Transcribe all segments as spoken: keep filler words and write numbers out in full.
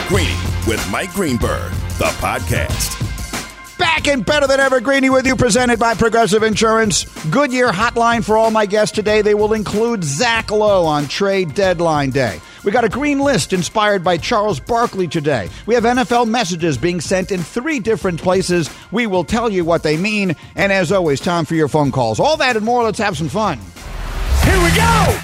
Greeny with Mike Greenberg, the podcast. Back and better than ever, Greeny with you, presented by Progressive Insurance. Goodyear hotline for all my guests today. They will include Zach Lowe on trade deadline day. We got a green list inspired by Charles Barkley today. We have N F L messages being sent in three different places. We will tell you what they mean. And as always, time for your phone calls. All that and more. Let's have some fun. Here we go!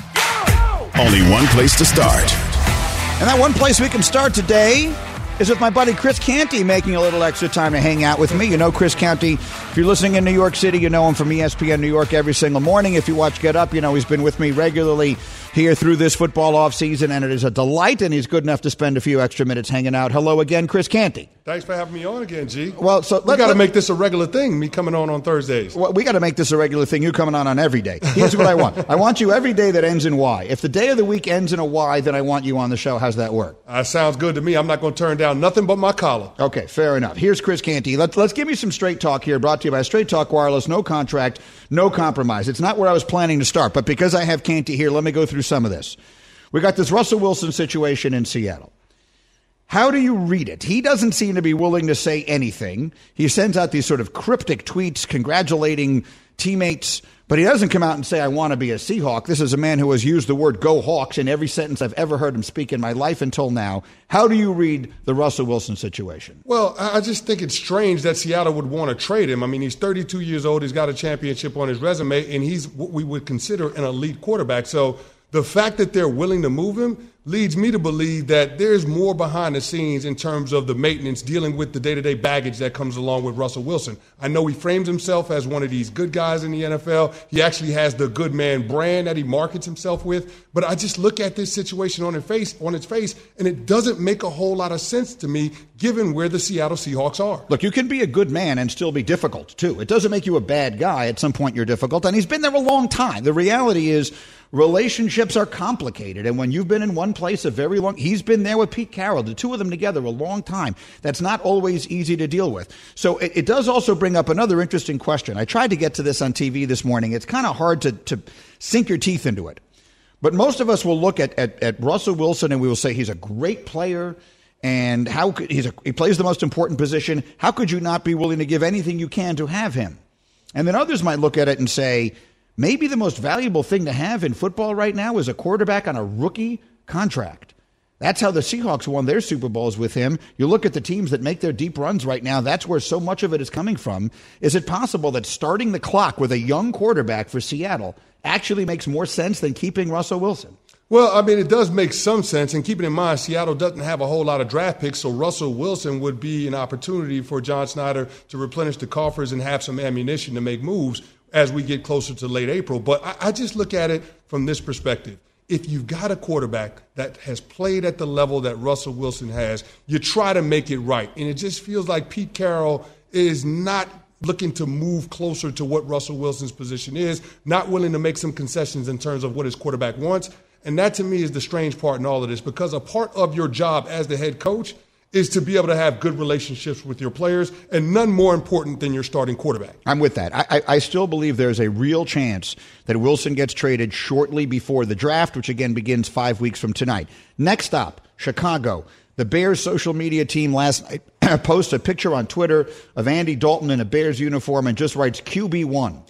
go! Only one place to start. And that one place we can start today is with my buddy Chris Canty making a little extra time to hang out with me. You know Chris Canty. If you're listening in New York City, you know him from E S P N New York every single morning. If you watch Get Up, you know he's been with me regularly here through this football offseason, and it is a delight, and he's good enough to spend a few extra minutes hanging out. Hello again, Chris Canty. Thanks for having me on again, G. Well, so we got to make this a regular thing, me coming on on Thursdays. Well, we got to make this a regular thing, you coming on on every day. Here's what I want. I want you every day that ends in Y. If the day of the week ends in a Y, then I want you on the show. How's that work? Uh, sounds good to me. I'm not going to turn down nothing but my collar. Okay, fair enough. Here's Chris Canty. Let's, let's give you some straight talk here, brought to you by Straight Talk Wireless. No contract, no compromise. It's not where I was planning to start, but because I have Canty here, let me go through some of this. We got this Russell Wilson situation in Seattle. How do you read it? He doesn't seem to be willing to say anything. He sends out these sort of cryptic tweets congratulating teammates, but he doesn't come out and say, I want to be a Seahawk. This is a man who has used the word go Hawks in every sentence I've ever heard him speak in my life until now. How do you read the Russell Wilson situation? Well, I just think it's strange that Seattle would want to trade him. I mean, he's thirty-two years old. He's got a championship on his resume, and he's what we would consider an elite quarterback. So the fact that they're willing to move him leads me to believe that there's more behind the scenes in terms of the maintenance, dealing with the day-to-day baggage that comes along with Russell Wilson. I know he frames himself as one of these good guys in the N F L. He actually has the good man brand that he markets himself with. But I just look at this situation on its face, on its face, and it doesn't make a whole lot of sense to me, given where the Seattle Seahawks are. Look, you can be a good man and still be difficult, too. It doesn't make you a bad guy. At some point, you're difficult, and he's been there a long time. The reality is relationships are complicated, and when you've been in one place a very long, he's been there with Pete Carroll, the two of them together a long time. That's not always easy to deal with. So it, it does also bring up another interesting question. I tried to get to this on T V this morning. It's kind of hard to, to sink your teeth into it. But most of us will look at, at, at Russell Wilson and we will say he's a great player, and how could, he's a, he plays the most important position. How could you not be willing to give anything you can to have him? And then others might look at it and say, maybe the most valuable thing to have in football right now is a quarterback on a rookie contract. That's how the Seahawks won their Super Bowls with him. You look at the teams that make their deep runs right now, that's where so much of it is coming from. Is it possible that starting the clock with a young quarterback for Seattle actually makes more sense than keeping Russell Wilson? Well, I mean, it does make some sense. And keeping in mind, Seattle doesn't have a whole lot of draft picks, so Russell Wilson would be an opportunity for John Snyder to replenish the coffers and have some ammunition to make moves as we get closer to late April. But I, I just look at it from this perspective. If you've got a quarterback that has played at the level that Russell Wilson has, you try to make it right. And it just feels like Pete Carroll is not looking to move closer to what Russell Wilson's position is, not willing to make some concessions in terms of what his quarterback wants. And that, to me, is the strange part in all of this, because a part of your job as the head coach is to be able to have good relationships with your players, and none more important than your starting quarterback. I'm with that. I, I, I still believe there's a real chance that Wilson gets traded shortly before the draft, which again begins five weeks from tonight. Next stop, Chicago. The Bears social media team last night posted a picture on Twitter of Andy Dalton in a Bears uniform and just writes Q B one.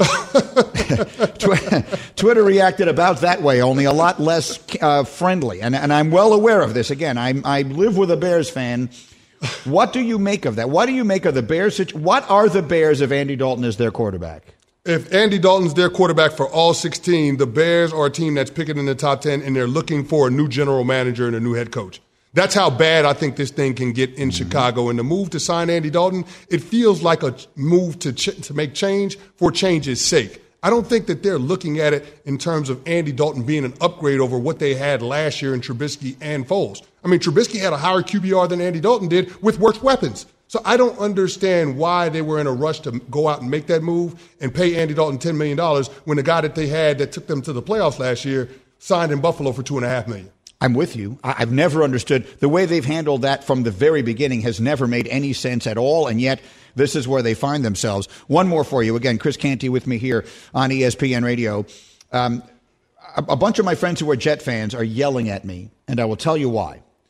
Twitter reacted about that way, only a lot less uh, friendly. And, and I'm well aware of this. Again, I, I live with a Bears fan. What do you make of that? What do you make of the Bears? What are the Bears if Andy Dalton is their quarterback? If Andy Dalton's their quarterback for all sixteen, the Bears are a team that's picking in the top ten, and they're looking for a new general manager and a new head coach. That's how bad I think this thing can get in mm-hmm. Chicago. And the move to sign Andy Dalton, it feels like a move to ch- to make change for change's sake. I don't think that they're looking at it in terms of Andy Dalton being an upgrade over what they had last year in Trubisky and Foles. I mean, Trubisky had a higher Q B R than Andy Dalton did with worse weapons. So I don't understand why they were in a rush to go out and make that move and pay Andy Dalton ten million dollars when the guy that they had that took them to the playoffs last year signed in Buffalo for two and a half million dollars. I'm with you. I've never understood the way they've handled that from the very beginning has never made any sense at all. And yet this is where they find themselves. One more for you. Again, Chris Canty with me here on E S P N Radio. Um, a, a bunch of my friends who are Jet fans are yelling at me, and I will tell you why.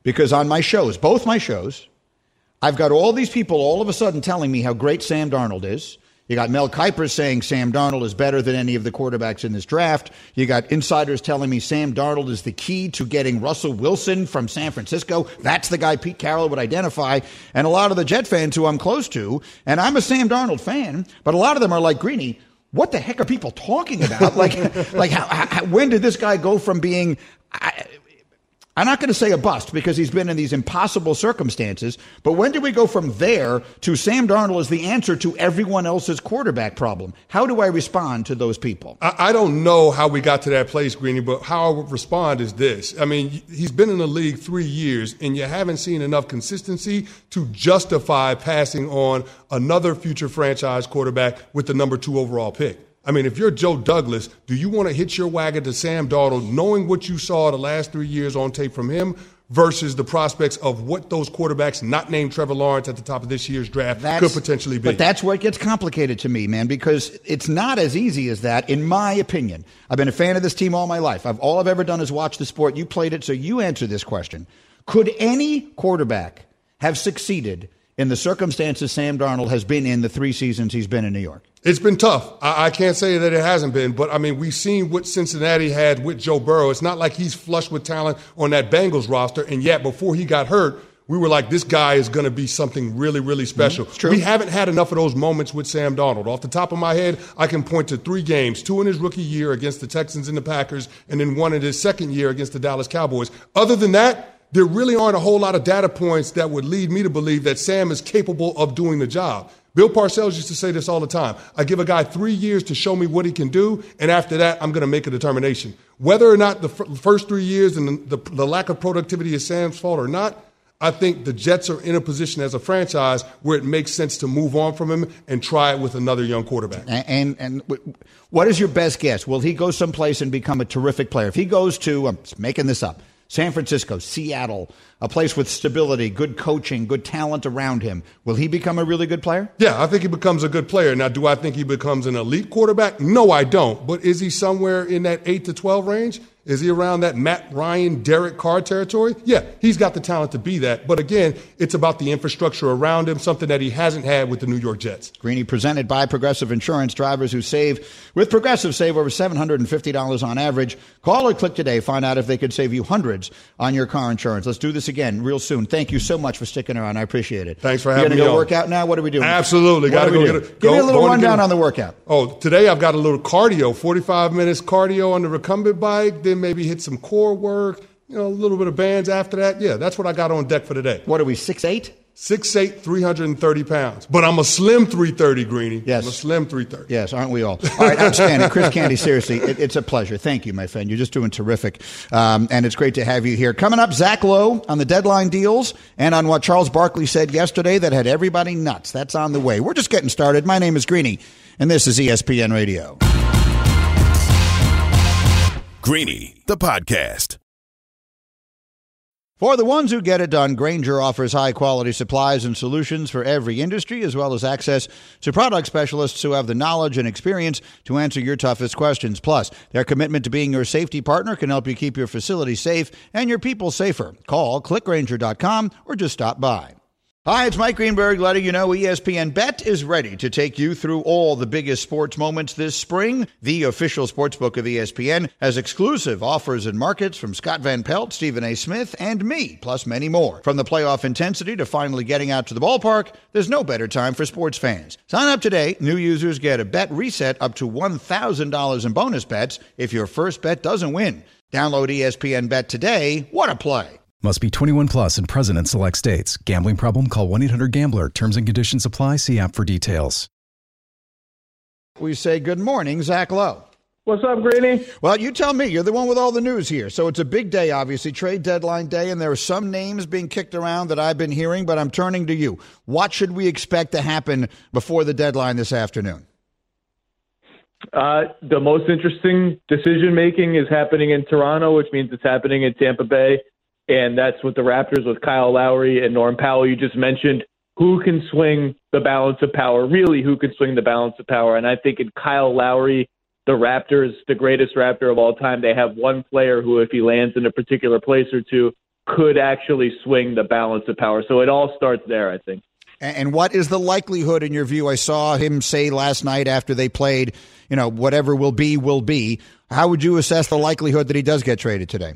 because on my shows, both my shows, I've got all these people all of a sudden telling me how great Sam Darnold is. You got Mel Kiper saying Sam Darnold is better than any of the quarterbacks in this draft. You got insiders telling me Sam Darnold is the key to getting Russell Wilson from San Francisco. That's the guy Pete Carroll would identify. And a lot of the Jet fans who I'm close to, and I'm a Sam Darnold fan, but a lot of them are like, Greeny, what the heck are people talking about? like, like how, how, when did this guy go from being... I, I'm not going to say a bust because he's been in these impossible circumstances, but when did we go from there to Sam Darnold is the answer to everyone else's quarterback problem? How do I respond to those people? I, I don't know how we got to that place, Greeny, but how I would respond is this. I mean, he's been in the league three years, and you haven't seen enough consistency to justify passing on another future franchise quarterback with the number two overall pick. I mean, if you're Joe Douglas, do you want to hitch your wagon to Sam Darnold knowing what you saw the last three years on tape from him versus the prospects of what those quarterbacks not named Trevor Lawrence at the top of this year's draft that's, could potentially be? But that's where it gets complicated to me, man, because it's not as easy as that, in my opinion. I've been a fan of this team all my life. I've, all I've ever done is watch the sport. You played it, so you answer this question. Could any quarterback have succeeded in the circumstances Sam Darnold has been in the three seasons he's been in New York? It's been tough. I, I can't say that it hasn't been, but I mean, we've seen what Cincinnati had with Joe Burrow. It's not like he's flush with talent on that Bengals roster, and yet before he got hurt, we were like, this guy is going to be something really, really special. Mm-hmm. We haven't had enough of those moments with Sam Darnold. Off the top of my head, I can point to three games, two in his rookie year against the Texans and the Packers, and then one in his second year against the Dallas Cowboys. Other than that, there really aren't a whole lot of data points that would lead me to believe that Sam is capable of doing the job. Bill Parcells used to say this all the time. I give a guy three years to show me what he can do, and after that, I'm going to make a determination. Whether or not the f- first three years and the, the, the lack of productivity is Sam's fault or not, I think the Jets are in a position as a franchise where it makes sense to move on from him and try it with another young quarterback. And, and, and what is your best guess? Will he go someplace and become a terrific player? If he goes to, I'm making this up, San Francisco, Seattle, a place with stability, good coaching, good talent around him, will he become a really good player? Yeah, I think he becomes a good player. Now, do I think he becomes an elite quarterback? No, I don't. But is he somewhere in that eight to twelve range? Is he around that Matt Ryan, Derek Carr territory? Yeah, he's got the talent to be that. But again, it's about the infrastructure around him, something that he hasn't had with the New York Jets. Greeny, presented by Progressive Insurance. Drivers who save with Progressive save over seven hundred fifty dollars on average. Call or click today. Find out if they could save you hundreds on your car insurance. Let's do this again real soon. Thank you so much for sticking around. I appreciate it. Thanks for having me on. You going to go work out now? What are we doing? Absolutely. Got to go get a, Give go, me a little rundown a, on the workout. Oh, today I've got a little cardio, forty-five minutes cardio on the recumbent bike, then maybe hit some core work, you know, a little bit of bands after that. Yeah, that's what I got on deck for today. What are we, six eight? six eight, three hundred thirty pounds. But I'm a slim three thirty, Greeny. Yes. I'm a slim three thirty. Yes, aren't we all? All right, outstanding. Chris Canty, seriously, it, it's a pleasure. Thank you, my friend. You're just doing terrific. Um, and it's great to have you here. Coming up, Zach Lowe on the deadline deals and on what Charles Barkley said yesterday that had everybody nuts. That's on the way. We're just getting started. My name is Greeny, and this is E S P N Radio. Greeny, the podcast. For the ones who get it done, Grainger offers high-quality supplies and solutions for every industry, as well as access to product specialists who have the knowledge and experience to answer your toughest questions. Plus, their commitment to being your safety partner can help you keep your facility safe and your people safer. Call click grainger dot com or just stop by. Hi, it's Mike Greenberg letting you know E S P N Bet is ready to take you through all the biggest sports moments this spring. The official sportsbook of E S P N has exclusive offers and markets from Scott Van Pelt, Stephen A. Smith, and me, plus many more. From the playoff intensity to finally getting out to the ballpark, there's no better time for sports fans. Sign up today. New users get a bet reset up to one thousand dollars in bonus bets if your first bet doesn't win. Download E S P N Bet today. What a play. Must be twenty-one plus and present in select states. Gambling problem? Call one eight hundred gambler. Terms and conditions apply. See app for details. We say good morning, Zach Lowe. What's up, Greeny? Well, you tell me. You're the one with all the news here. So it's a big day, obviously, trade deadline day, and there are some names being kicked around that I've been hearing, but I'm turning to you. What should we expect to happen before the deadline this afternoon? Uh, the most interesting decision-making is happening in Toronto, which means it's happening in Tampa Bay. And that's with the Raptors, with Kyle Lowry and Norm Powell. You just mentioned who can swing the balance of power, really who can swing the balance of power. And I think in Kyle Lowry, the Raptors, the greatest Raptor of all time, they have one player who, if he lands in a particular place or two, could actually swing the balance of power. So it all starts there, I think. And what is the likelihood, in your view? I saw him say last night after they played, you know, whatever will be, will be. How would you assess the likelihood that he does get traded today?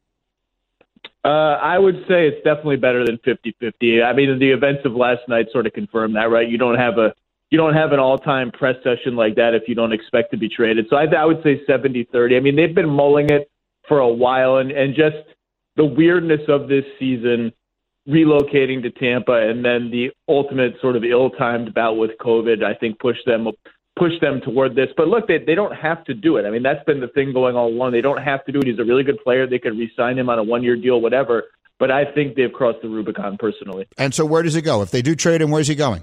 Uh, I would say it's definitely better than fifty-fifty. I mean, the events of last night sort of confirmed that, right? You don't have a you don't have an all-time press session like that if you don't expect to be traded. So I, I would say seventy thirty. I mean, they've been mulling it for a while, and, and just the weirdness of this season, relocating to Tampa, and then the ultimate sort of ill-timed bout with COVID, I think pushed them pushed them toward this. But look, they they don't have to do it. I mean, that's been the thing going all along. They don't have to do it. He's a really good player. They could re-sign him on a one-year deal, whatever. But I think they've crossed the Rubicon personally. And so where does he go? If they do trade him, where's he going?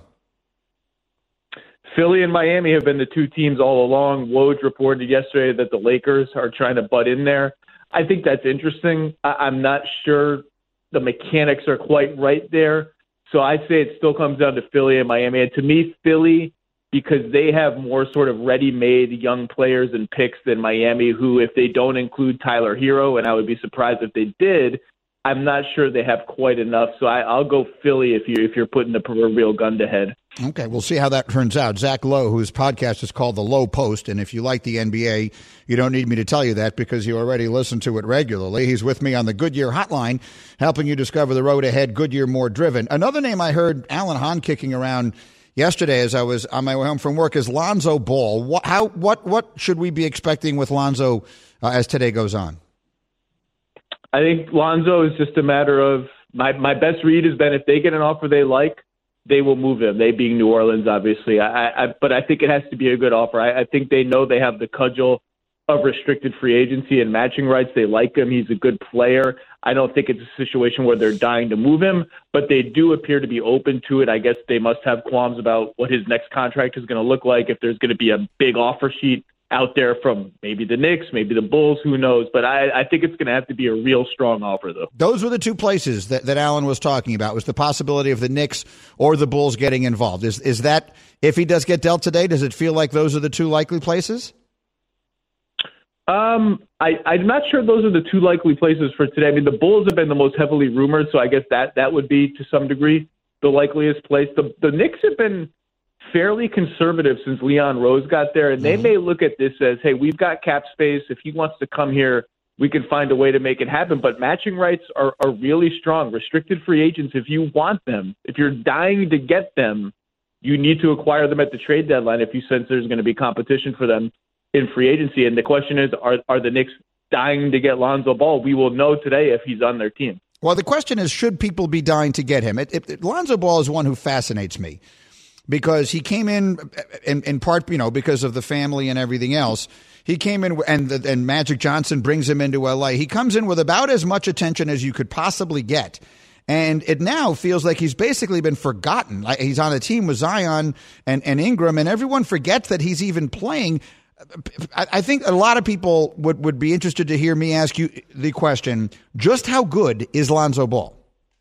Philly and Miami have been the two teams all along. Woj reported yesterday that the Lakers are trying to butt in there. I think that's interesting. I- I'm not sure the mechanics are quite right there. So I say it still comes down to Philly and Miami. And to me, Philly, because they have more sort of ready-made young players and picks than Miami, who, if they don't include Tyler Hero, and I would be surprised if they did, I'm not sure they have quite enough. So I, I'll go Philly if you if you're putting the proverbial gun to head. Okay, we'll see how that turns out. Zach Lowe, whose podcast is called The Lowe Post, and if you like the N B A, you don't need me to tell you that because you already listen to it regularly. He's with me on the Goodyear Hotline, helping you discover the road ahead, Goodyear More Driven. Another name I heard Alan Hahn kicking around yesterday as I was on my way home from work is Lonzo Ball. What, how, what, what should we be expecting with Lonzo uh, as today goes on? I think Lonzo is just a matter of my, my best read has been if they get an offer they like, they will move him. They being New Orleans, obviously. I, I, but I think it has to be a good offer. I, I think they know they have the cudgel of restricted free agency and matching rights. They like him. He's a good player. I don't think it's a situation where they're dying to move him, but they do appear to be open to it. I guess they must have qualms about what his next contract is going to look like, if there's going to be a big offer sheet out there from maybe the Knicks, maybe the Bulls, who knows. But I, I think it's going to have to be a real strong offer, though. Those were the two places that, that Alan was talking about, was the possibility of the Knicks or the Bulls getting involved. Is is that, if he does get dealt today, does it feel like those are the two likely places? Um, I, I'm not sure those are the two likely places for today. I mean, the Bulls have been the most heavily rumored, so I guess that, that would be, to some degree, the likeliest place. The, the Knicks have been fairly conservative since Leon Rose got there, and they mm-hmm. may look at this as, hey, we've got cap space. If he wants to come here, we can find a way to make it happen. But matching rights are, are really strong. Restricted free agents, if you want them, if you're dying to get them, you need to acquire them at the trade deadline if you sense there's going to be competition for them in free agency. And the question is, are are the Knicks dying to get Lonzo Ball? We will know today if he's on their team. Well, the question is, should people be dying to get him? It, it, it, Lonzo Ball is one who fascinates me because he came in, in, in part, you know, because of the family and everything else. He came in, and the, and Magic Johnson brings him into L A. He comes in with about as much attention as you could possibly get. And it now feels like he's basically been forgotten. Like he's on a team with Zion and, and Ingram, and everyone forgets that he's even playing. I think a lot of people would, would be interested to hear me ask you the question, just how good is Lonzo Ball?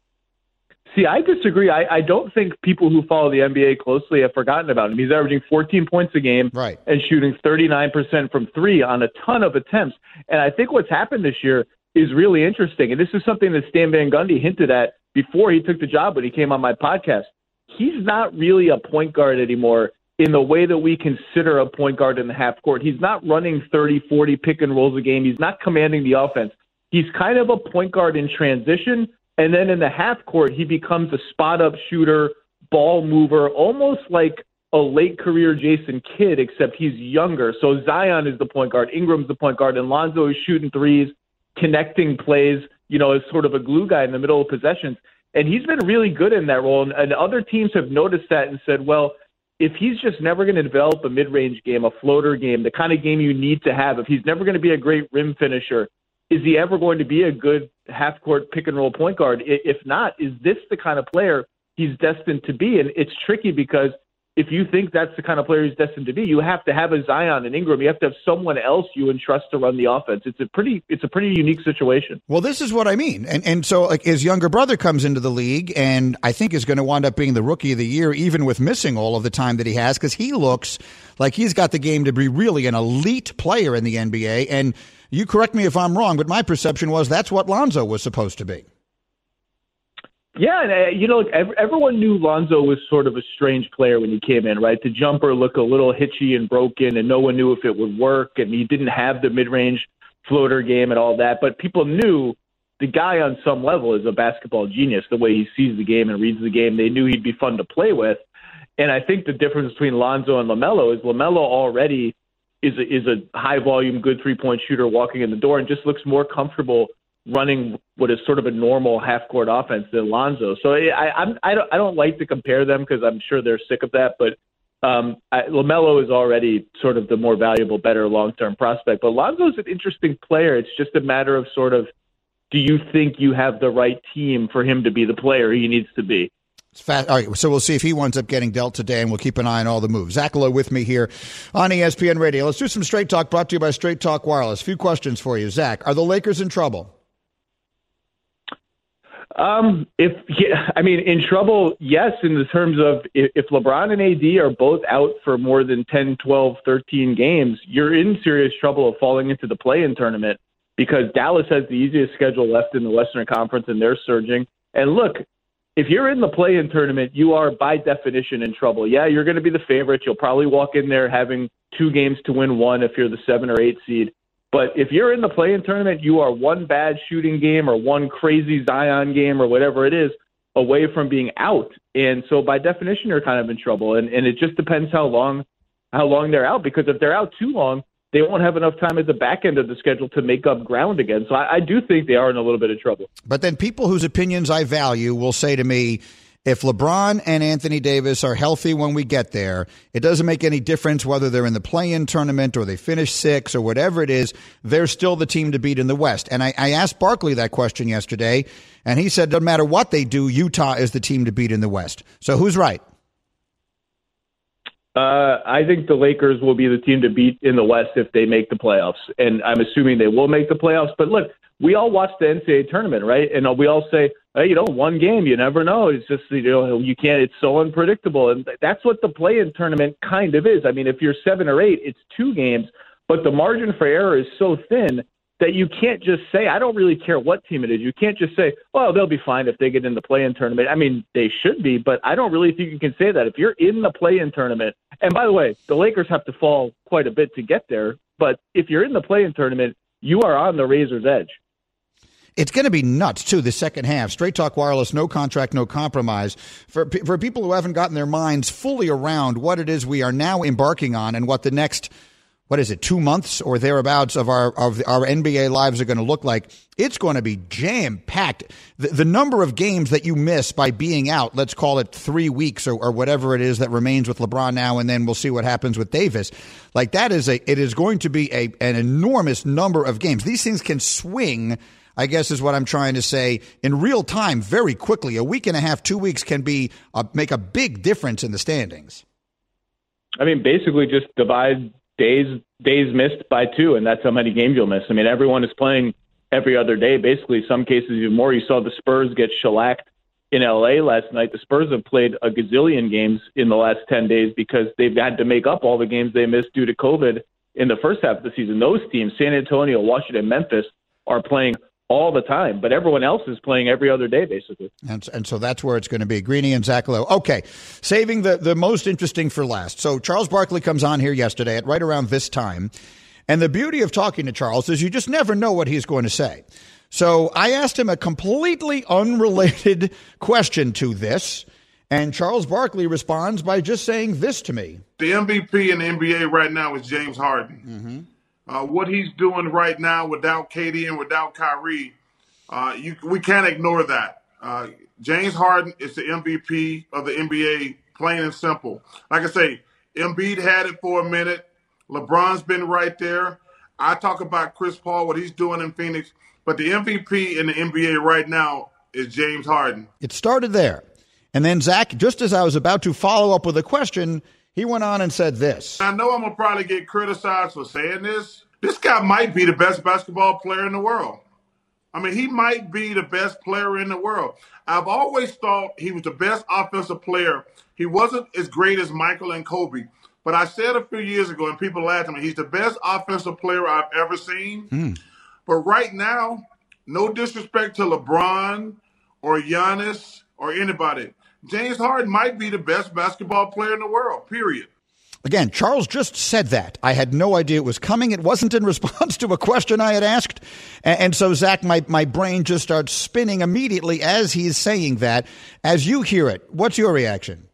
See, I disagree. I, I don't think people who follow the N B A closely have forgotten about him. He's averaging fourteen points a game right. and shooting thirty-nine percent from three on a ton of attempts. And I think what's happened this year is really interesting. And this is something that Stan Van Gundy hinted at before he took the job when he came on my podcast. He's not really a point guard anymore in the way that we consider a point guard in the half court. He's not running thirty, forty pick and rolls a game. He's not commanding the offense. He's kind of a point guard in transition. And then in the half court, he becomes a spot up shooter, ball mover, almost like a late career Jason Kidd, except he's younger. So Zion is the point guard, Ingram's the point guard, and Lonzo is shooting threes, connecting plays, you know, as sort of a glue guy in the middle of possessions. And he's been really good in that role. And, and other teams have noticed that and said, well, if he's just never going to develop a mid-range game, a floater game, the kind of game you need to have, if he's never going to be a great rim finisher, is he ever going to be a good half-court pick-and-roll point guard? If not, is this the kind of player he's destined to be? And it's tricky because if you think that's the kind of player he's destined to be, you have to have a Zion and Ingram. You have to have someone else you entrust to run the offense. It's a pretty, it's a pretty unique situation. Well, this is what I mean. And and so like his younger brother comes into the league and I think is going to wind up being the rookie of the year, even with missing all of the time that he has, because he looks like he's got the game to be really an elite player in the N B A. And you correct me if I'm wrong, but my perception was that's what Lonzo was supposed to be. Yeah, and uh, you know, everyone knew Lonzo was sort of a strange player when he came in, right? The jumper looked a little hitchy and broken, and no one knew if it would work, and he didn't have the mid-range floater game and all that. But people knew the guy on some level is a basketball genius, the way he sees the game and reads the game. They knew he'd be fun to play with. And I think the difference between Lonzo and LaMelo is LaMelo already is a, is a high-volume, good three-point shooter walking in the door and just looks more comfortable running what is sort of a normal half-court offense than Lonzo. So I, I'm, I, don't, I don't like to compare them because I'm sure they're sick of that. But um, I, LaMelo is already sort of the more valuable, better long-term prospect. But Lonzo's an interesting player. It's just a matter of sort of, do you think you have the right team for him to be the player he needs to be? It's fast. All right, so we'll see if he winds up getting dealt today, and we'll keep an eye on all the moves. Zach Lowe with me here on E S P N Radio. Let's do some Straight Talk, brought to you by Straight Talk Wireless. A few questions for you. Zach, are the Lakers in trouble? Um, if yeah, I mean, in trouble, yes, in the terms of if, if LeBron and A D are both out for more than ten, twelve, thirteen games, you're in serious trouble of falling into the play-in tournament because Dallas has the easiest schedule left in the Western Conference, and they're surging. And look, if you're in the play-in tournament, you are by definition in trouble. Yeah, you're going to be the favorite. You'll probably walk in there having two games to win one if you're the seven or eight seed. But if you're in the play-in tournament, you are one bad shooting game or one crazy Zion game or whatever it is away from being out. And so by definition, you're kind of in trouble. And, and it just depends how long how long they're out, because if they're out too long, they won't have enough time at the back end of the schedule to make up ground again. So I, I do think they are in a little bit of trouble. But then people whose opinions I value will say to me, if LeBron and Anthony Davis are healthy when we get there, it doesn't make any difference whether they're in the play-in tournament or they finish sixth or whatever it is. They're still the team to beat in the West. And I, I asked Barkley that question yesterday, and he said, doesn't matter what they do, Utah is the team to beat in the West. So who's right? Uh, I think the Lakers will be the team to beat in the West if they make the playoffs. And I'm assuming they will make the playoffs. But look, we all watch the N C double A tournament, right? And we all say, hey, you know, one game, you never know. It's just, you know, you can't, it's so unpredictable. And that's what the play-in tournament kind of is. I mean, if you're seven or eight, it's two games, but the margin for error is so thin that you can't just say, I don't really care what team it is. You can't just say, well, they'll be fine if they get in the play-in tournament. I mean, they should be, but I don't really think you can say that. If you're in the play-in tournament, and by the way, the Lakers have to fall quite a bit to get there, but if you're in the play-in tournament, you are on the razor's edge. It's going to be nuts, too, the second half. Straight Talk Wireless, no contract, no compromise. For for people who haven't gotten their minds fully around what it is we are now embarking on and what the next, what is it, two months or thereabouts of our of our N B A lives are going to look like, it's going to be jam-packed. The, the number of games that you miss by being out, let's call it three weeks or, or whatever it is that remains with LeBron now, and then we'll see what happens with Davis. Like, that is a, it is going to be a an enormous number of games. These things can swing, I guess is what I'm trying to say, in real time very quickly. A week and a half, two weeks can be uh, make a big difference in the standings. I mean, basically just divide days days missed by two, and that's how many games you'll miss. I mean, everyone is playing every other day, basically, some cases even more. You saw the Spurs get shellacked in L A last night. The Spurs have played a gazillion games in the last ten days because they've had to make up all the games they missed due to COVID in the first half of the season. Those teams, San Antonio, Washington, Memphis, are playing all the time, but everyone else is playing every other day, basically. And, and so that's where it's going to be. Greeny and Zach Lowe. Okay, saving the, the most interesting for last. So Charles Barkley comes on here yesterday at right around this time, and the beauty of talking to Charles is you just never know what he's going to say. So I asked him a completely unrelated question to this, and Charles Barkley responds by just saying this to me. The M V P in the N B A right now is James Harden. Mm-hmm. Uh, what he's doing right now without K D and without Kyrie, uh, you, we can't ignore that. Uh, James Harden is the M V P of the N B A, plain and simple. Like I say, Embiid had it for a minute. LeBron's been right there. I talk about Chris Paul, what he's doing in Phoenix. But the M V P in the N B A right now is James Harden. It started there. And then, Zach, just as I was about to follow up with a question, he went on and said this. I know I'm going to probably get criticized for saying this. This guy might be the best basketball player in the world. I mean, he might be the best player in the world. I've always thought he was the best offensive player. He wasn't as great as Michael and Kobe. But I said a few years ago, and people laughed at me, he's the best offensive player I've ever seen. Mm. But right now, no disrespect to LeBron or Giannis or anybody. James Harden might be the best basketball player in the world, period. Again, Charles just said that. I had no idea it was coming. It wasn't in response to a question I had asked. And, and so, Zach, my, my brain just starts spinning immediately as he's saying that. As you hear it, what's your reaction?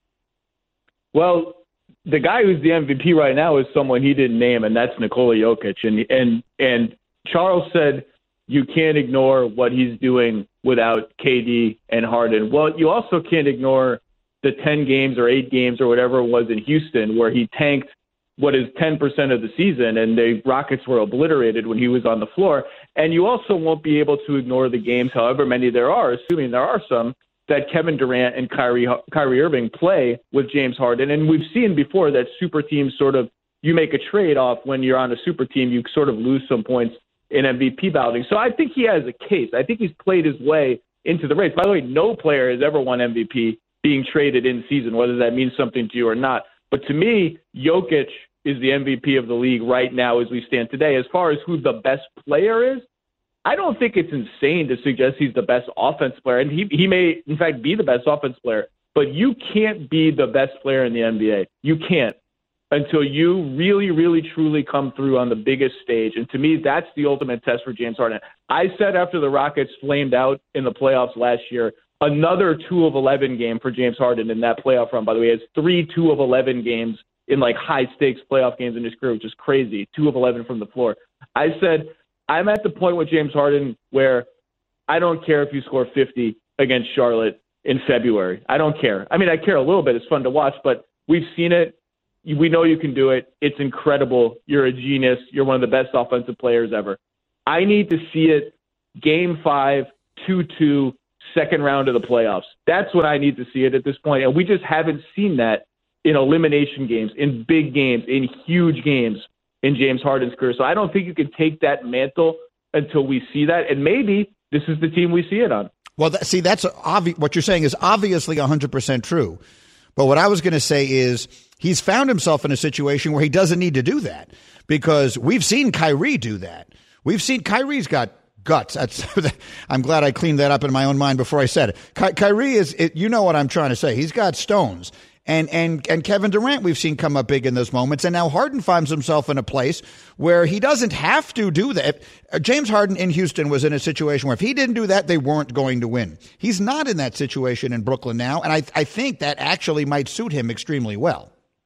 Well, the guy who's the M V P right now is someone he didn't name, and that's Nikola Jokic. And and and Charles said you can't ignore what he's doing without K D and Harden. Well, you also can't ignore the ten games or eight games or whatever it was in Houston where he tanked what is ten percent of the season, and the Rockets were obliterated when he was on the floor. And you also won't be able to ignore the games, however many there are, assuming there are some, that Kevin Durant and Kyrie, Kyrie Irving play with James Harden. And we've seen before that super teams sort of, you make a trade-off when you're on a super team, you sort of lose some points in M V P balloting. So I think he has a case. I think he's played his way into the race. By the way, no player has ever won M V P being traded in season, whether that means something to you or not. But to me, Jokic is the M V P of the league right now as we stand today. As far as who the best player is, I don't think it's insane to suggest he's the best offense player. And he, he may, in fact, be the best offense player. But you can't be the best player in the N B A. You can't until you really, really, truly come through on the biggest stage. And to me, that's the ultimate test for James Harden. I said after the Rockets flamed out in the playoffs last year, another two of eleven game for James Harden in that playoff run. By the way, he has three two of eleven games in like high-stakes playoff games in his career, which is crazy, two of eleven from the floor. I said, I'm at the point with James Harden where I don't care if you score fifty against Charlotte in February. I don't care. I mean, I care a little bit. It's fun to watch, but we've seen it. We know you can do it. It's incredible. You're a genius. You're one of the best offensive players ever. I need to see it game five, two two, second round of the playoffs. That's what I need to see it at this point. And we just haven't seen that in elimination games, in big games, in huge games in James Harden's career. So I don't think you can take that mantle until we see that. And maybe this is the team we see it on. Well, that, see, that's obvi- what you're saying is obviously one hundred percent true. But what I was going to say is he's found himself in a situation where he doesn't need to do that because we've seen Kyrie do that. We've seen Kyrie's got guts. That's, I'm glad I cleaned that up in my own mind before I said it. Ky- Kyrie is, it, you know what I'm trying to say. He's got stones. And, and, and Kevin Durant, we've seen come up big in those moments. And now Harden finds himself in a place where he doesn't have to do that. James Harden in Houston was in a situation where if he didn't do that, they weren't going to win. He's not in that situation in Brooklyn now. And I, I think that actually might suit him extremely well.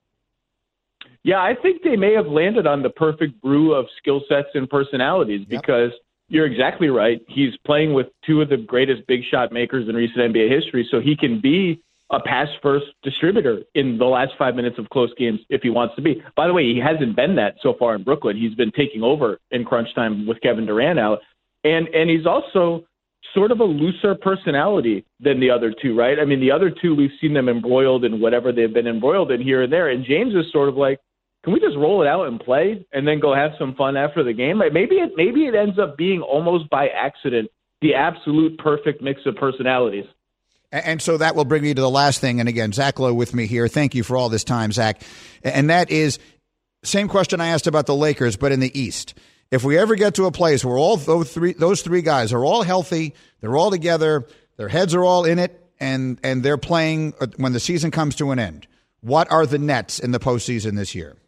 Yeah, I think they may have landed on the perfect brew of skill sets and personalities Yep. because you're exactly right. He's playing with two of the greatest big shot makers in recent N B A history, so he can be a pass-first distributor in the last five minutes of close games if he wants to be. By the way, he hasn't been that so far in Brooklyn. He's been taking over in crunch time with Kevin Durant out. And and he's also sort of a looser personality than the other two, right? I mean, the other two, we've seen them embroiled in whatever they've been embroiled in here and there. And James is sort of like, can we just roll it out and play and then go have some fun after the game? Like maybe it maybe it ends up being almost by accident the absolute perfect mix of personalities. And so that will bring me to the last thing. And again, Zach Lowe with me here. Thank you for all this time, Zach. And that is same question I asked about the Lakers, but in the East. If we ever get to a place where all those three, those three guys are all healthy, they're all together, their heads are all in it, and, and they're playing when the season comes to an end, what are the Nets in the postseason this year?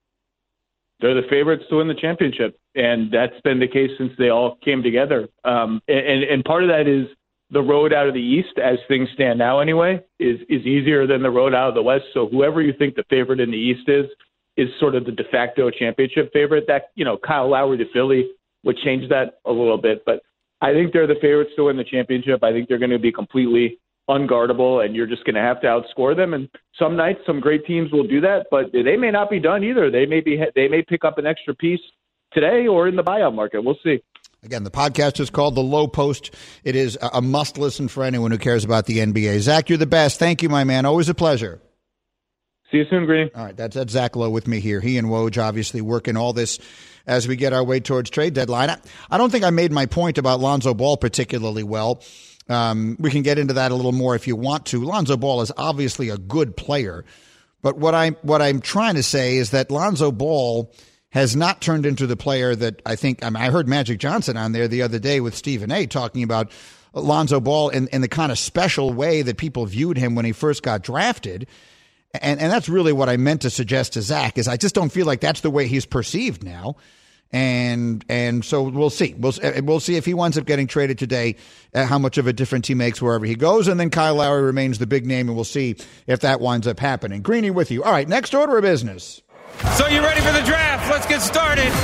They're the favorites to win the championship, and that's been the case since they all came together. Um, and, and part of that is the road out of the East, as things stand now anyway, is, is easier than the road out of the West. So whoever you think the favorite in the East is, is sort of the de facto championship favorite. That, you know, Kyle Lowry to Philly would change that a little bit. But I think they're the favorites to win the championship. I think they're going to be completely unguardable, and you're just going to have to outscore them. And some nights, some great teams will do that, but they may not be done either. They may be, they may pick up an extra piece today or in the buyout market. We'll see. Again, the podcast is called The Low Post. It is a must listen for anyone who cares about the N B A. Zach, you're the best. Thank you, my man. Always a pleasure. See you soon, Greeny. All right, that's, that's Zach Lowe with me here. He and Woj obviously working all this as we get our way towards trade deadline. I, I don't think I made my point about Lonzo Ball particularly well. Um, we can get into that a little more if you want to. Lonzo Ball is obviously a good player, but what I what I'm trying to say is that Lonzo Ball has not turned into the player that I think. I mean, I heard Magic Johnson on there the other day with Stephen A. talking about Lonzo Ball in, in the kind of special way that people viewed him when he first got drafted. And, and that's really what I meant to suggest to Zach, is I just don't feel like that's the way he's perceived now. And and so we'll see. We'll, we'll see if he winds up getting traded today, uh, how much of a difference he makes wherever he goes. And then Kyle Lowry remains the big name, and we'll see if that winds up happening. Greeny with you. All right, next order of business. So you ready for the draft? Let's get started.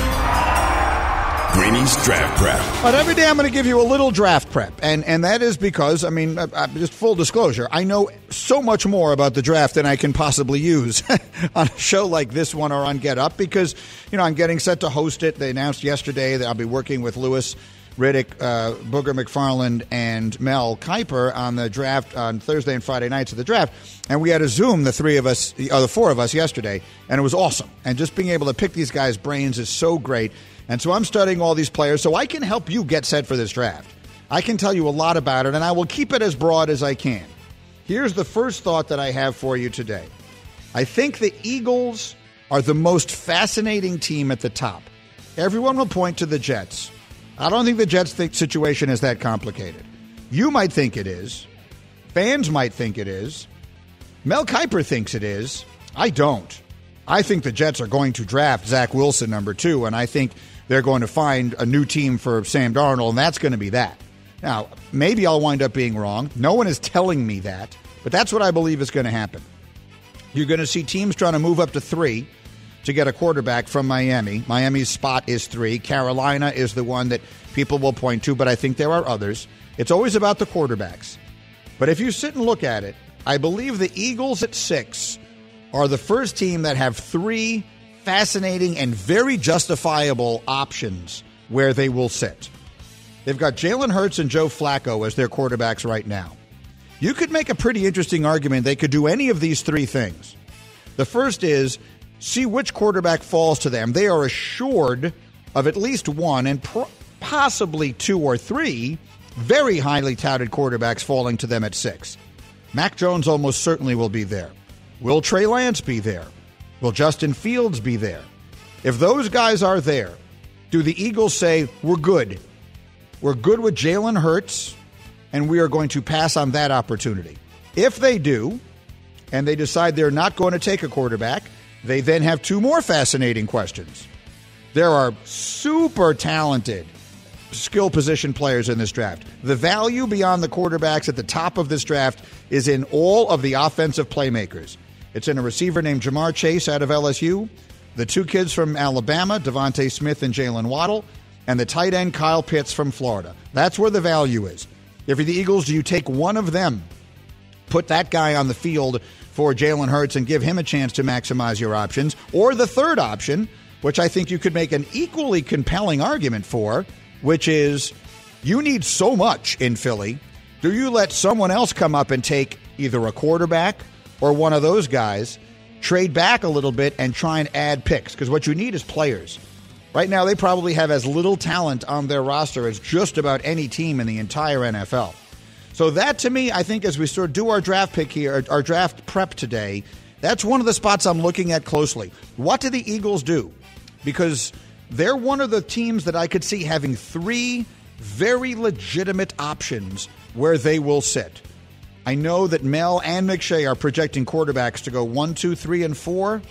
Greeny's Draft Prep. But every day I'm going to give you a little draft prep, and and that is because, I mean, I, I, just full disclosure, I know so much more about the draft than I can possibly use on a show like this one or on Get Up, because, you know, I'm getting set to host it. They announced yesterday that I'll be working with Lewis Riddick, uh, Booger McFarland, and Mel Kiper on the draft on Thursday and Friday nights of the draft. And we had a Zoom, the three of us, or the four of us yesterday, and it was awesome. And just being able to pick these guys' brains is so great. And so I'm studying all these players so I can help you get set for this draft. I can tell you a lot about it, and I will keep it as broad as I can. Here's the first thought that I have for you today. I think the Eagles are the most fascinating team at the top. Everyone will point to the Jets. I don't think the Jets think situation is that complicated. You might think it is. Fans might think it is. Mel Kiper thinks it is. I don't. I think the Jets are going to draft Zach Wilson, number two, and I think they're going to find a new team for Sam Darnold, and that's going to be that. Now, maybe I'll wind up being wrong. No one is telling me that, but that's what I believe is going to happen. You're going to see teams trying to move up to three to get a quarterback from Miami. Miami's spot is three. Carolina is the one that people will point to, but I think there are others. It's always about the quarterbacks. But if you sit and look at it, I believe the Eagles at six are the first team that have three fascinating and very justifiable options where they will sit. They've got Jalen Hurts and Joe Flacco as their quarterbacks right now. You could make a pretty interesting argument they could do any of these three things. The first is see which quarterback falls to them. They are assured of at least one and pro- possibly two or three very highly touted quarterbacks falling to them at six. Mac Jones almost certainly will be there. Will Trey Lance be there? Will Justin Fields be there? If those guys are there, do the Eagles say, we're good? We're good with Jalen Hurts, and we are going to pass on that opportunity. If they do, and they decide they're not going to take a quarterback, they then have two more fascinating questions. There are super talented skill position players in this draft. The value beyond the quarterbacks at the top of this draft is in all of the offensive playmakers. It's in a receiver named Jamar Chase out of L S U, the two kids from Alabama, Devontae Smith and Jalen Waddle, and the tight end Kyle Pitts from Florida. That's where the value is. If you're the Eagles, do you take one of them, put that guy on the field for Jalen Hurts and give him a chance to maximize your options? Or the third option, which I think you could make an equally compelling argument for, which is you need so much in Philly. Do you let someone else come up and take either a quarterback or one of those guys, trade back a little bit and try and add picks? Because what you need is players. Right now, they probably have as little talent on their roster as just about any team in the entire N F L. So that, to me, I think as we sort of do our draft pick here, our draft prep today, that's one of the spots I'm looking at closely. What do the Eagles do? Because they're one of the teams that I could see having three very legitimate options where they will sit. I know that Mel and McShay are projecting quarterbacks to go one, two, three, and four.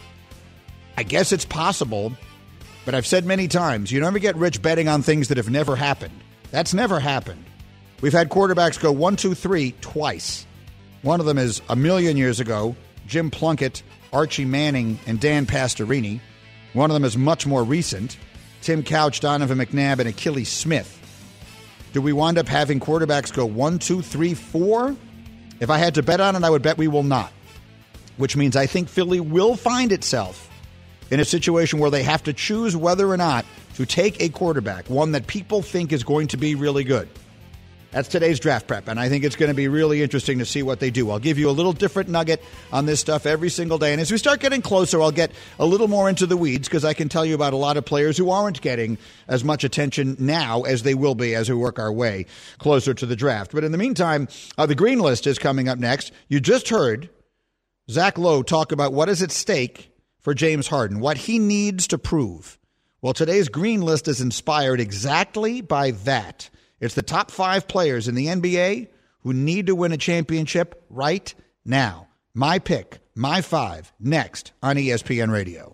I guess it's possible, but I've said many times, you never get rich betting on things that have never happened. That's never happened. We've had quarterbacks go one, two, three twice. One of them is a million years ago, Jim Plunkett, Archie Manning, and Dan Pastorini. One of them is much more recent, Tim Couch, Donovan McNabb, and Achilles Smith. Do we wind up having quarterbacks go one, two, three, four? If I had to bet on it, I would bet we will not, which means I think Philly will find itself in a situation where they have to choose whether or not to take a quarterback, one that people think is going to be really good. That's today's draft prep, and I think it's going to be really interesting to see what they do. I'll give you a little different nugget on this stuff every single day, and as we start getting closer, I'll get a little more into the weeds because I can tell you about a lot of players who aren't getting as much attention now as they will be as we work our way closer to the draft. But in the meantime, uh, the green list is coming up next. You just heard Zach Lowe talk about what is at stake for James Harden, what he needs to prove. Well, today's green list is inspired exactly by that. It's the top five players in the N B A who need to win a championship right now. My pick, my five, next on E S P N Radio.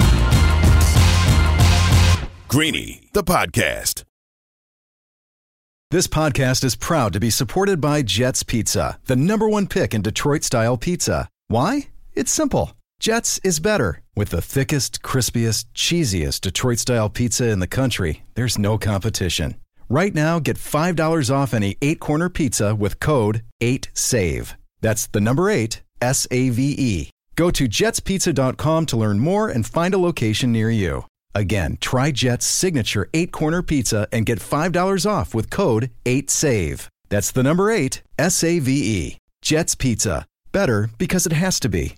Greeny, the podcast. This podcast is proud to be supported by Jets Pizza, the number one pick in Detroit-style pizza. Why? It's simple. Jets is better. With the thickest, crispiest, cheesiest Detroit-style pizza in the country, there's no competition. Right now, get five dollars off any eight-corner pizza with code eight save. That's the number eight, S A V E. Go to jets pizza dot com to learn more and find a location near you. Again, try Jet's signature eight-corner pizza and get five dollars off with code eight save. That's the number eight, S A V E. Jet's Pizza. Better because it has to be.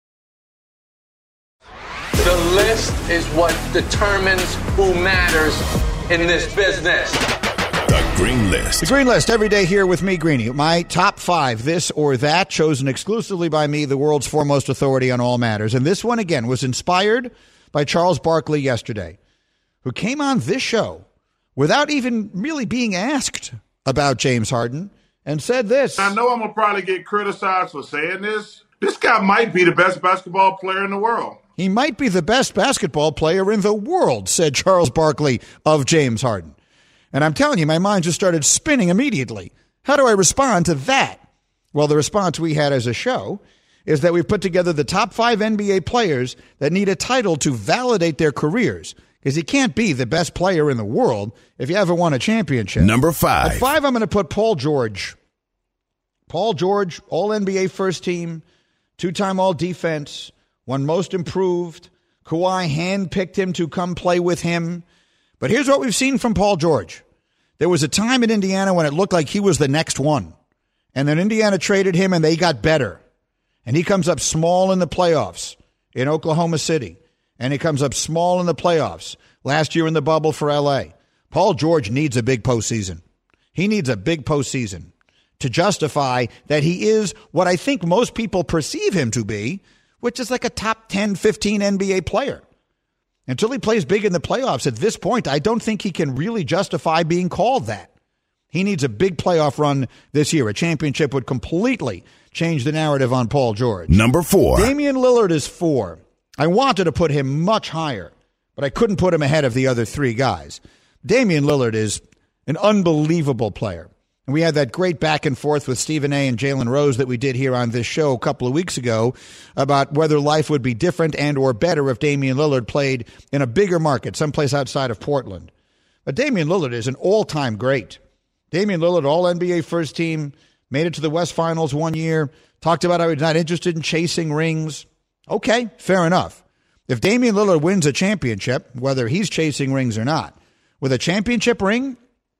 The list is what determines who matters in this business. The Green List. The Green List, every day here with me, Greeny. My top five, this or that, chosen exclusively by me, the world's foremost authority on all matters. And this one, again, was inspired by Charles Barkley yesterday, who came on this show without even really being asked about James Harden and said this. I know I'm going to probably get criticized for saying this. This guy might be the best basketball player in the world. He might be the best basketball player in the world, said Charles Barkley of James Harden. And I'm telling you, my mind just started spinning immediately. How do I respond to that? Well, the response we had as a show is that we've put together the top five N B A players that need a title to validate their careers. Because you can't be the best player in the world if you haven't won a championship. Number five. At five, I'm going to put Paul George. Paul George, all N B A first team, two-time all-defense, won most improved. Kawhi handpicked him to come play with him. But here's what we've seen from Paul George. There was a time in Indiana when it looked like he was the next one. And then Indiana traded him and they got better. And he comes up small in the playoffs in Oklahoma City. And he comes up small in the playoffs last year in the bubble for L A. Paul George needs a big postseason. He needs a big postseason to justify that he is what I think most people perceive him to be, which is like a top ten, fifteen N B A player. Until he plays big in the playoffs at this point, I don't think he can really justify being called that. He needs a big playoff run this year. A championship would completely change the narrative on Paul George. Number four. Damian Lillard is four. I wanted to put him much higher, but I couldn't put him ahead of the other three guys. Damian Lillard is an unbelievable player. And we had that great back and forth with Stephen A. and Jalen Rose that we did here on this show a couple of weeks ago about whether life would be different and or better if Damian Lillard played in a bigger market, someplace outside of Portland. But Damian Lillard is an all-time great. Damian Lillard, all N B A first team, made it to the West Finals one year, talked about how he's not interested in chasing rings. Okay, fair enough. If Damian Lillard wins a championship, whether he's chasing rings or not, with a championship ring,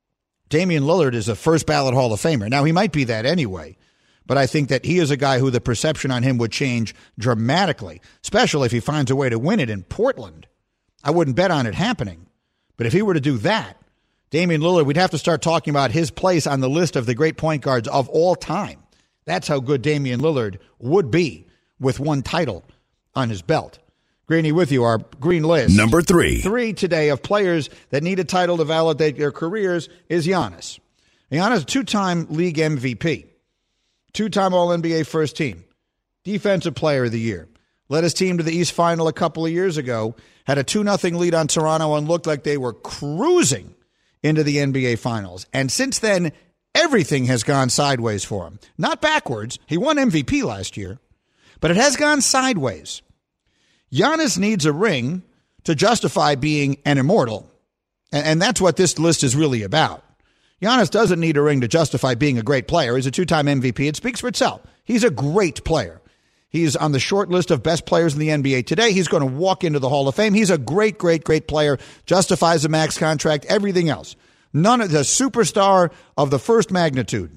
Damian Lillard is a first ballot Hall of Famer. Now, he might be that anyway, but I think that he is a guy who the perception on him would change dramatically, especially if he finds a way to win it in Portland. I wouldn't bet on it happening, but if he were to do that, Damian Lillard, we'd have to start talking about his place on the list of the great point guards of all time. That's how good Damian Lillard would be with one title on his belt. Greeny with you, our green list. Number three. Three today of players that need a title to validate their careers is Giannis. Giannis, two-time league M V P, two-time All N B A first team, defensive player of the year. Led his team to the East Final a couple of years ago, had a two nothing lead on Toronto and looked like they were cruising into the N B A Finals. And since then, everything has gone sideways for him. Not backwards. He won M V P last year, but it has gone sideways. Giannis needs a ring to justify being an immortal. And, and that's what this list is really about. Giannis doesn't need a ring to justify being a great player. He's a two-time M V P. It speaks for itself. He's a great player. He's on the short list of best players in the N B A today. He's going to walk into the Hall of Fame. He's a great, great, great player. Justifies a max contract, everything else. None of the superstar of the first magnitude.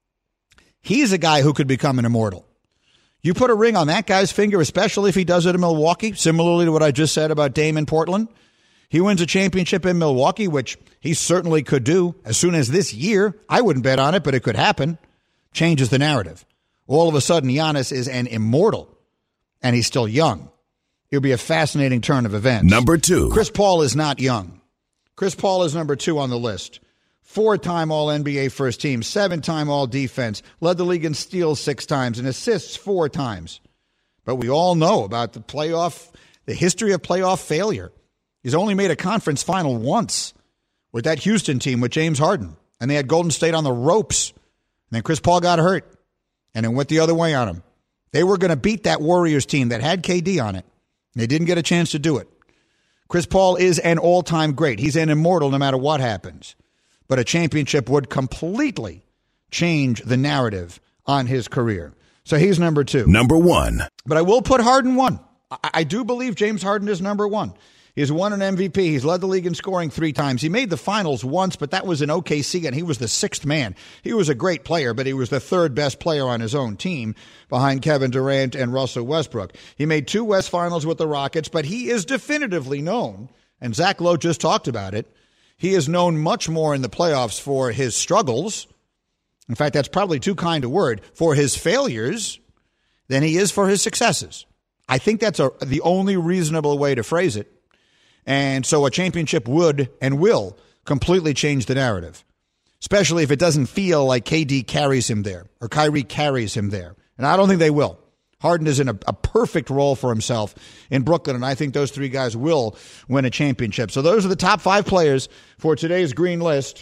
He's a guy who could become an immortal. You put a ring on that guy's finger, especially if he does it in Milwaukee, similarly to what I just said about Dame in Portland. He wins a championship in Milwaukee, which he certainly could do as soon as this year. I wouldn't bet on it, but it could happen. Changes the narrative. All of a sudden, Giannis is an immortal, and he's still young. It'll be a fascinating turn of events. Number two. Chris Paul is not young. Chris Paul is number two on the list. Four-time All-N B A first team, seven-time All-Defense, led the league in steals six times and assists four times. But we all know about the playoff, the history of playoff failure. He's only made a conference final once with that Houston team with James Harden. And they had Golden State on the ropes. And then Chris Paul got hurt. And it went the other way on him. They were going to beat that Warriors team that had K D on it. They didn't get a chance to do it. Chris Paul is an all-time great. He's an immortal no matter what happens. But a championship would completely change the narrative on his career. So he's number two. Number one. But I will put Harden one. I, I do believe James Harden is number one. He's won an M V P. He's led the league in scoring three times. He made the finals once, but that was in O K C, and he was the sixth man. He was a great player, but he was the third best player on his own team behind Kevin Durant and Russell Westbrook. He made two West Finals with the Rockets, but he is definitively known, and Zach Lowe just talked about it, he is known much more in the playoffs for his struggles. In fact, that's probably too kind a word, for his failures than he is for his successes. I think that's a, the only reasonable way to phrase it. And so a championship would and will completely change the narrative, especially if it doesn't feel like K D carries him there or Kyrie carries him there. And I don't think they will. Harden is in a, a perfect role for himself in Brooklyn, and I think those three guys will win a championship. So those are the top five players for today's green list.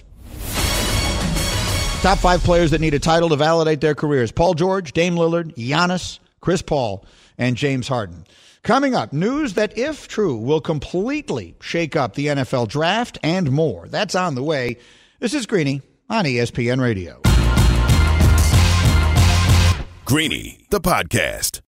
Top five players that need a title to validate their careers. Paul George, Dame Lillard, Giannis, Chris Paul, and James Harden. Coming up, news that, if true, will completely shake up the N F L draft and more. That's on the way. This is Greeny on E S P N Radio. Greeny, the podcast.